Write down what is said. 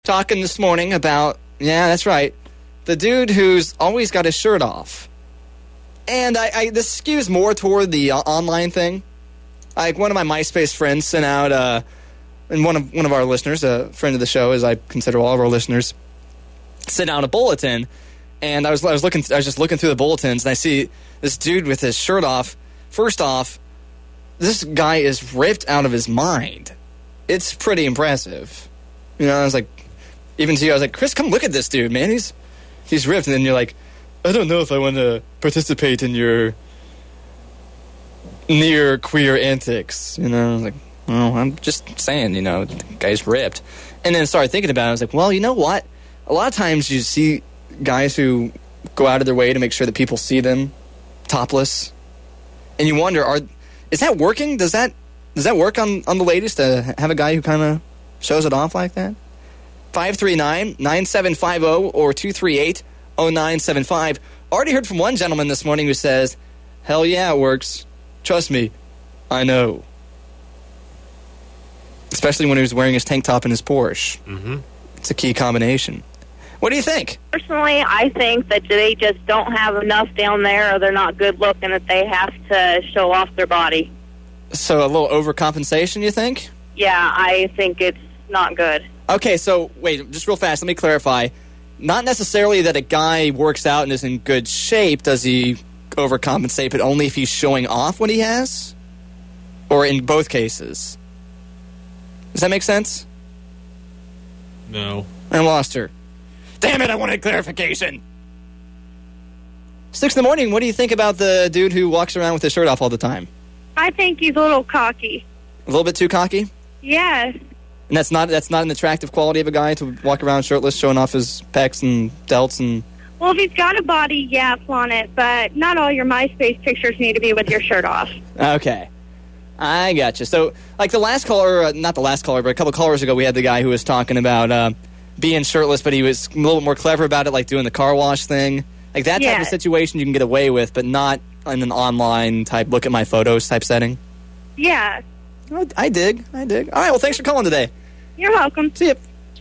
Talking this morning about, yeah, that's right, the dude who's always got his shirt off. And this skews more toward the online thing. Like, one of my MySpace friends sent out, and one of our listeners, a friend of the show, as I consider all of our listeners, sent out a bulletin. And I was just looking through the bulletins, and I see this dude with his shirt off. First off, this guy is ripped out of his mind. It's pretty impressive. You know, I was like, even to you, I was like, Chris, come look at this dude, man. He's ripped. And then you're like, I don't know if I want to participate in your near queer antics. You know, I was like, well, I'm just saying, you know, the guy's ripped. And then started thinking about it. I was like, well, you know what? A lot of times you see guys who go out of their way to make sure that people see them topless. And you wonder, is that working? Does that work on the ladies to have a guy who kind of shows it off like that? 539-9750 or 238-0975. Already heard from one gentleman this morning who says, hell yeah, it works. Trust me, I know. Especially when he was wearing his tank top in his Porsche. Mm-hmm. It's a key combination. What do you think? Personally, I think that they just don't have enough down there, or they're not good looking, that they have to show off their body. So a little overcompensation, you think? Yeah, I think it's not good. Okay, so wait, just real fast, let me clarify. Not necessarily that a guy works out and is in good shape, does he overcompensate, but only if he's showing off what he has? Or in both cases? Does that make sense? No. I lost her. Damn it, I wanted clarification. 6 in the morning, what do you think about the dude who walks around with his shirt off all the time? I think he's a little cocky. A little bit too cocky? Yes. And that's not an attractive quality of a guy to walk around shirtless, showing off his pecs and delts and... Well, if he's got a body, yeah, flaunt it, but not all your MySpace pictures need to be with your shirt off. Okay. I gotcha. So, like the last caller, not the last caller, but a couple callers ago, we had the guy who was talking about being shirtless, but he was a little bit more clever about it, like doing the car wash thing. Like that type of situation you can get away with, but not in an online type, look at my photos type setting. Yeah. I dig. All right, well, thanks for calling today. You're welcome. See you.